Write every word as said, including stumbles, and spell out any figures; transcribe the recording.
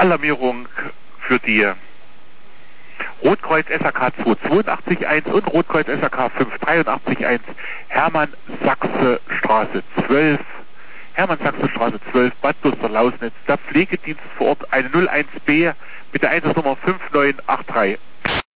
Alarmierung für die Rotkreuz S A K zwei zwei acht eins und Rotkreuz S A K fünf drei acht eins, Hermann Sachse Straße zwölf, Hermann Sachse Straße zwölf, Bad Duster-Lausnitz, der Pflegedienst vor Ort, eine null eins B mit der Einsatznummer fünf neun acht drei.